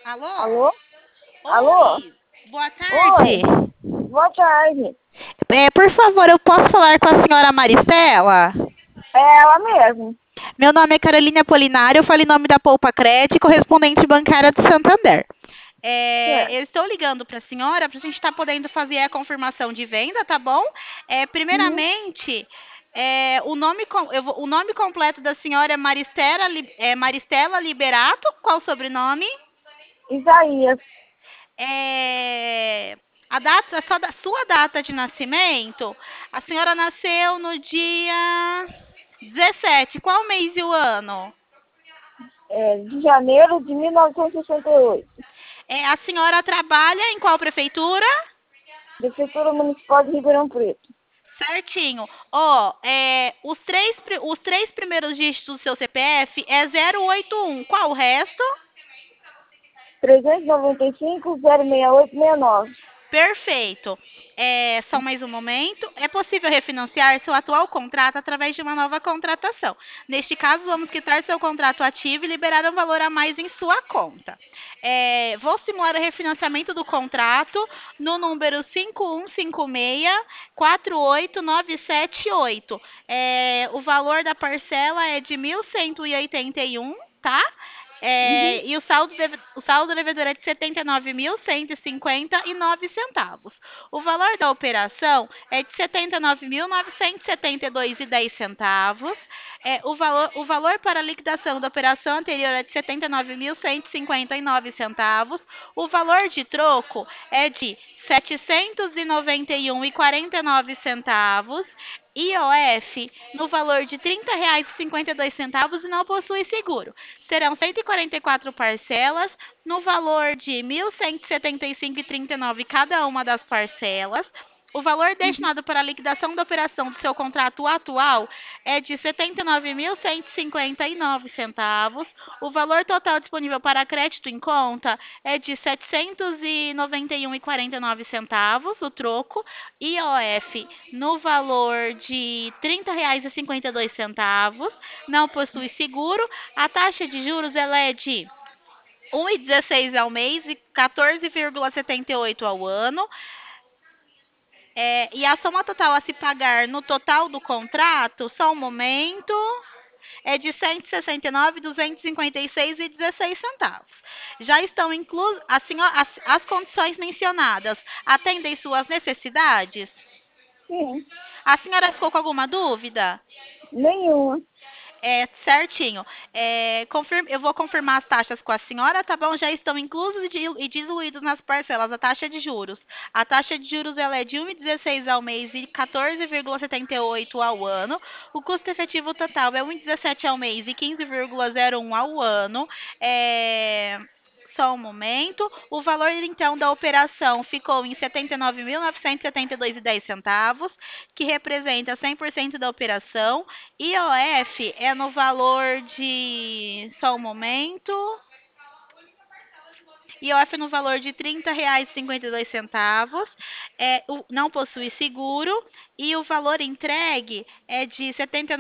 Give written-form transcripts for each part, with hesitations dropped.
Alô? Alô? Alô? Oi, boa tarde. Oi, boa tarde. Por favor, eu posso falar com a senhora Maristela? É ela mesmo. Meu nome é Carolina Polinário, eu falo em nome da Poupa Crédito, correspondente bancária de Santander. Certo. Eu estou ligando para a senhora para a gente estar podendo fazer a confirmação de venda, tá bom? Uhum. Primeiramente, o nome completo da senhora é Maristela Liberato. Qual o sobrenome? Isaías, É, sua data de nascimento, a senhora nasceu no dia 17. Qual mês e o ano? de janeiro de 1968. A senhora trabalha em qual prefeitura? Prefeitura Municipal de Ribeirão Preto. Certinho. Os três primeiros dígitos do seu CPF é 081. Qual o resto? 395-068-69. Perfeito. Só mais um momento. É possível refinanciar seu atual contrato através de uma nova contratação. Neste caso, vamos quitar seu contrato ativo e liberar um valor a mais em sua conta. Vou simular o refinanciamento do contrato no número 5156-48978. O valor da parcela é de 1.181, tá? Uhum. E o saldo devedor é de 79.150,09 centavos. O valor da operação é de 79.972,10 centavos. O valor para a liquidação da operação anterior é de 79.150,09 centavos. O valor de troco é de 791,49 centavos. IOF no valor de R$ 30,52 e não possui seguro. Serão 144 parcelas no valor de 1.175,39 cada uma das parcelas. O valor destinado para a liquidação da operação do seu contrato atual é de 79.150,09 centavos. O valor total disponível para crédito em conta é de 791,49 centavos, o troco. IOF no valor de R$ 30,52. Não possui seguro. A taxa de juros ela é de 1,16 ao mês e 14,78 ao ano. E a soma total a se pagar no total do contrato, só um momento, é de 169.256,16 centavos. Já estão inclusas as condições mencionadas. Atendem suas necessidades? Sim, A senhora ficou com alguma dúvida? nenhuma. Certinho. Eu vou confirmar as taxas com a senhora, tá bom? Já estão inclusos e diluídos nas parcelas a taxa de juros. A taxa de juros ela é de 1,16 ao mês e 14,78 ao ano. O custo efetivo total é 1,17 ao mês e 15,01 ao ano. É, Só um momento. O valor, então, da operação ficou em 79.972,10 centavos, que representa 100% da operação. IOF é no valor de. Só um momento. IOF no valor de R$ 30,52. Não possui seguro. E o valor entregue é de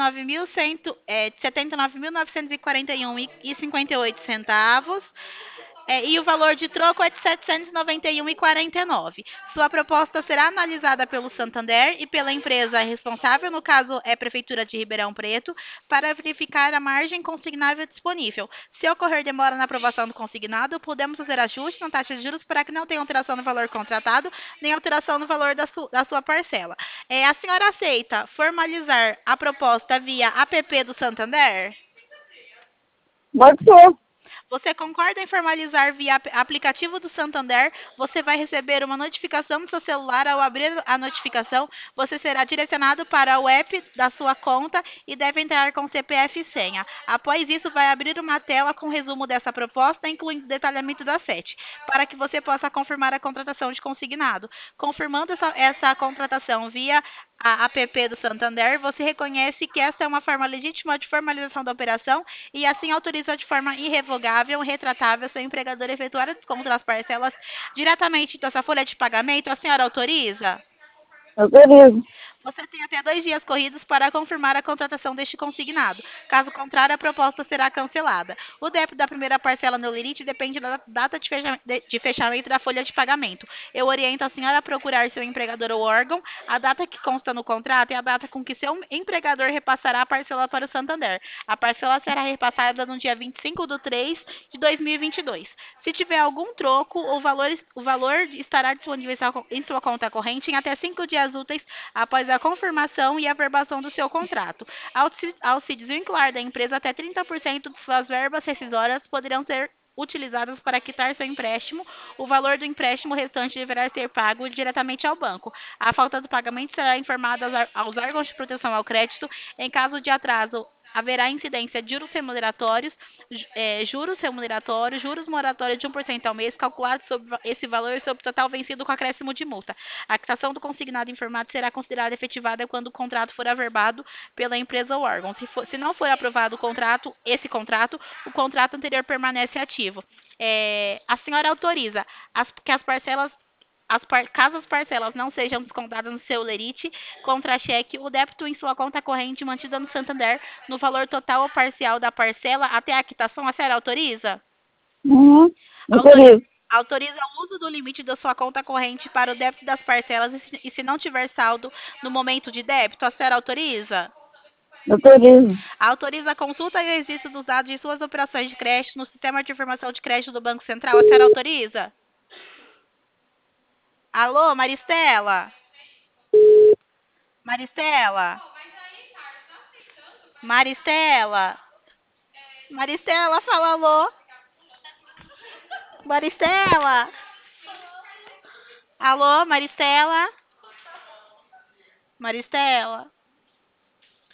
79.941,58 centavos. E o valor de troco é de 791,49. Sua proposta será analisada pelo Santander e pela empresa responsável, no caso é a Prefeitura de Ribeirão Preto, para verificar a margem consignável disponível. Se ocorrer demora na aprovação do consignado, podemos fazer ajuste na taxa de juros para que não tenha alteração no valor contratado, nem alteração no valor da sua parcela. A senhora aceita formalizar a proposta via app do Santander? Pode ser. Você concorda em formalizar via aplicativo do Santander? Você vai receber uma notificação no seu celular. Ao abrir a notificação, você será direcionado para o app da sua conta e deve entrar com CPF e senha. Após isso, vai abrir uma tela com resumo dessa proposta, incluindo detalhamento da SET, para que você possa confirmar a contratação de consignado. Confirmando essa contratação via a app do Santander, você reconhece que essa é uma forma legítima de formalização da operação e assim autoriza de forma irrevogável e retratável seu empregador a efetuar o desconto das parcelas diretamente da sua folha de pagamento. A senhora autoriza? Autorizo. Você tem até 2 dias corridos para confirmar a contratação deste consignado. Caso contrário, a proposta será cancelada. O débito da primeira parcela no Lerite depende da data de fechamento da folha de pagamento. Eu oriento a senhora a procurar seu empregador ou órgão. A data que consta no contrato é a data com que seu empregador repassará a parcela para o Santander. A parcela será repassada no dia 25 de 3 de 2022. Se tiver algum troco, o valor estará disponível em sua conta corrente em até 5 dias úteis após a confirmação e averbação do seu contrato. Ao se desvincular da empresa, até 30% de suas verbas rescisórias poderão ser utilizadas para quitar seu empréstimo. O valor do empréstimo restante deverá ser pago diretamente ao banco. A falta do pagamento será informada aos órgãos de proteção ao crédito. Em caso de atraso, haverá incidência de juros moratórios de 1% ao mês, calculados sobre esse valor sobre o total vencido com acréscimo de multa. A quitação do consignado informado será considerada efetivada quando o contrato for averbado pela empresa ou órgão. Se não for aprovado o contrato anterior permanece ativo. A senhora autoriza que as parcelas caso as parcelas não sejam descontadas no seu lerite contra-cheque, o débito em sua conta corrente mantida no Santander no valor total ou parcial da parcela até a quitação, a senhora autoriza? Uhum. Autoriza, Autorizo. autoriza o uso do limite da sua conta corrente para o débito das parcelas e se não tiver saldo no momento de débito, a senhora autoriza? Autorizo. Autoriza a consulta e o registro dos dados de suas operações de crédito no sistema de informação de crédito do Banco Central, a senhora autoriza? Alô, Maristela? Maristela? Maristela? Maristela, fala alô. Maristela? Alô, Maristela? Maristela?